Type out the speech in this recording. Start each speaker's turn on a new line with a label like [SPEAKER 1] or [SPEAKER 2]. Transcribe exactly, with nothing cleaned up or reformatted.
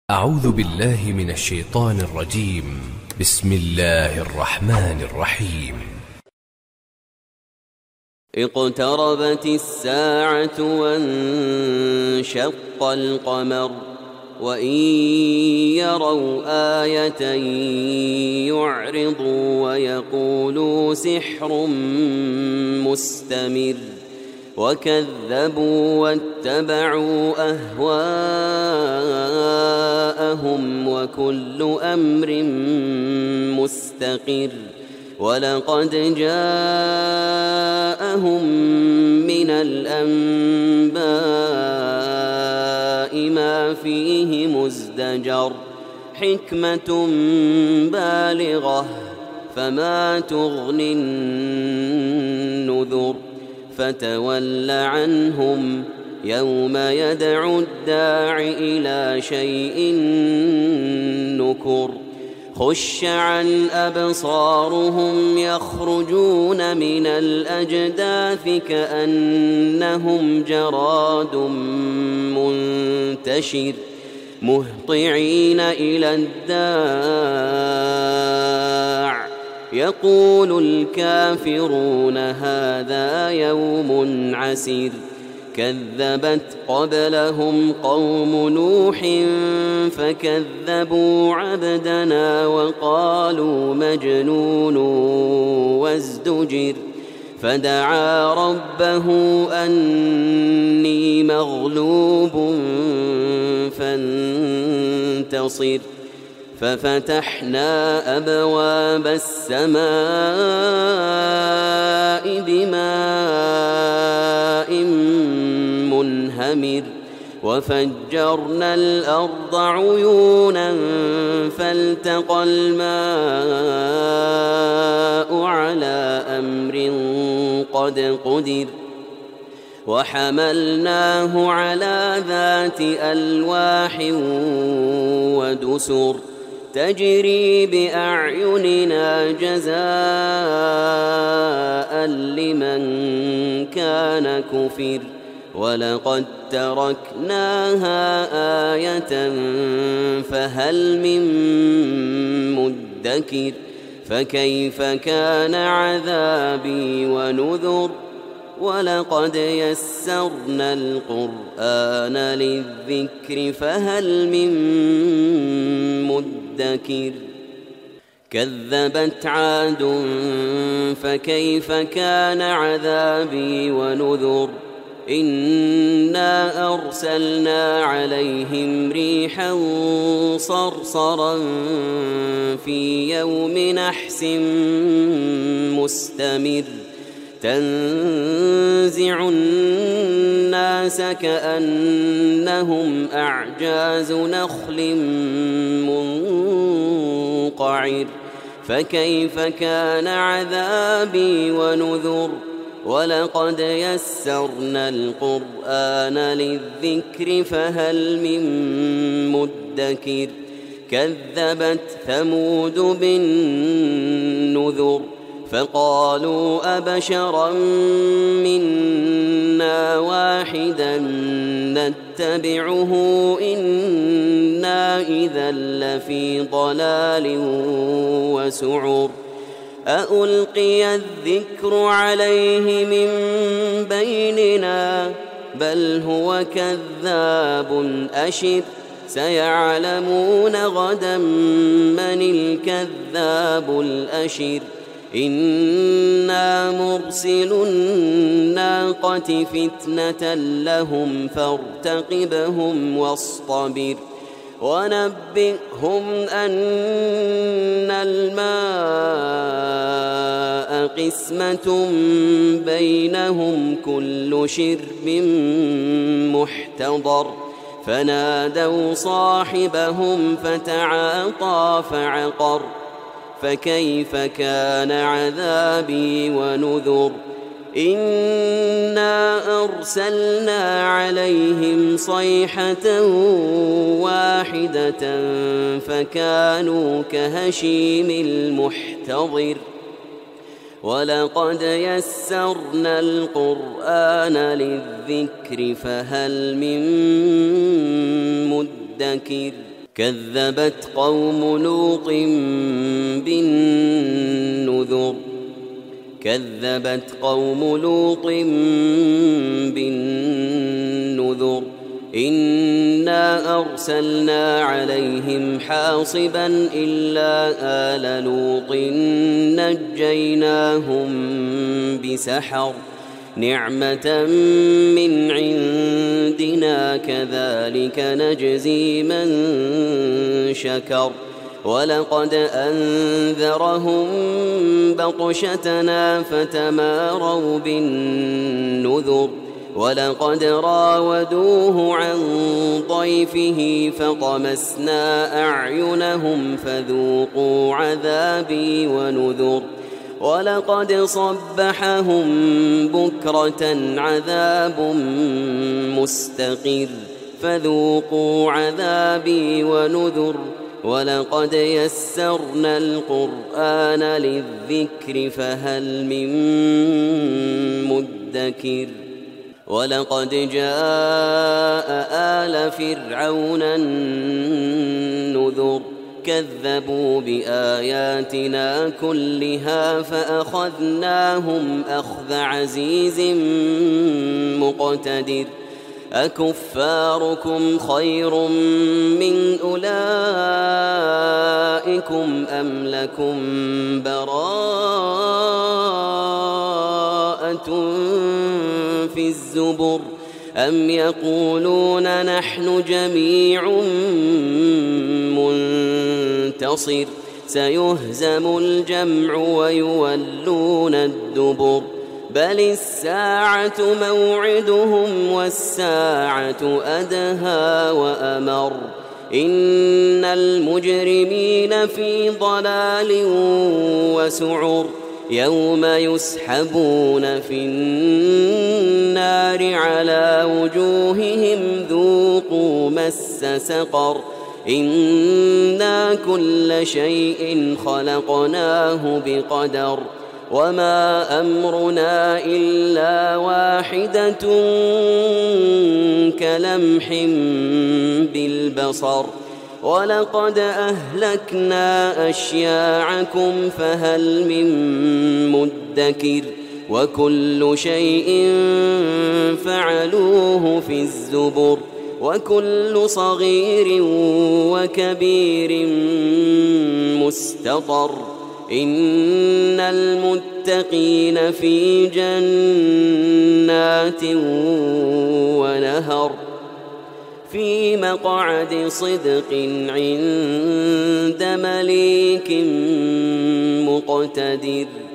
[SPEAKER 1] أعوذ بالله من الشيطان الرجيم. بسم الله الرحمن الرحيم.
[SPEAKER 2] اقتربت الساعة وانشق القمر وإن يروا آية يعرضوا ويقولوا سحر مستمر وكذبوا واتبعوا أهواءهم وكل أمر مستقر ولقد جاءهم من الأنباء ما فيه مزدجر حكمة بالغة فما تغني النذر فتول عنهم يوم يدعو الداع إلى شيء نكر خش عن أبصارهم يخرجون من الأجداث كأنهم جراد منتشر مهطعين إلى الداع يقول الكافرون هذا يوم عسير كذبت قبلهم قوم نوح فكذبوا عبدنا وقالوا مجنون وازدجر فدعا ربه أني مغلوب فانتصر ففتحنا أبواب السماء بماء منهمر وفجرنا الأرض عيونا فالتقى الماء على أمر قد قدر وحملناه على ذات ألواح ودسر تجري بأعيننا جزاء لمن كان كفر ولقد تركناها آية فهل من مدكر فكيف كان عذابي ونذر ولقد يسرنا القرآن للذكر فهل من مدكر كذبت عاد فكيف كان عذابي ونذر إنا أرسلنا عليهم ريحا صرصرا في يوم نحس مستمر تنزع الناس كأنهم أعجاز نخل منقعر فكيف كان عذابي ونذر ولقد يسرنا القرآن للذكر فهل من مدكر كذبت ثمود بالنذر فقالوا أبشرا منا واحدا نتبعه إنا إذا لفي ضلال وسعر أألقي الذكر عليه من بيننا بل هو كذاب أشر سيعلمون غدا من الكذاب الأشر إنا مرسل الناقة فتنة لهم فارتقبهم واصطبر ونبئهم أن الماء قسمة بينهم كل شرب محتضر فنادوا صاحبهم فتعاطى فعقر فكيف كان عذابي ونذر إنا أرسلنا عليهم صيحة واحدة فكانوا كهشيم المحتضر ولقد يسرنا القرآن للذكر فهل من مدكر كذبت قوم لوط بالنذر كذبت قوم لوط بالنذر إنا أرسلنا عليهم حاصبا إلا آل لوط نجيناهم بسحر نعمة من عندنا كذلك نجزي من شكر ولقد أنذرهم بطشتنا فتماروا بالنذر ولقد راودوه عن ضيفه فطمسنا أعينهم فذوقوا عذابي ونذر ولقد صبحهم بكرة عذاب مستقر فذوقوا عذابي ونذر ولقد يسرنا القرآن للذكر فهل من مدكر ولقد جاء آل فرعون النذر كذبوا بآياتنا كلها فأخذناهم أخذ عزيز مقتدر أكفاركم خير من أولئكم أم لكم براءة في الزبر أم يقولون نحن جميع منتصر سيهزم الجمع ويولون الدبر بل الساعة موعدهم والساعة أدهى وأمر إن المجرمين في ضلال وسعر يوم يسحبون في النار على وجوههم ذوقوا مس سقر إنا كل شيء خلقناه بقدر وما أمرنا إلا واحدة كلمح بالبصر ولقد أهلكنا أشياعكم فهل من مدكر وكل شيء فعلوه في الزبر وكل صغير وكبير مستطر إن المتقين في جنات ونهر في مقعد صدق عند مليك مقتدر.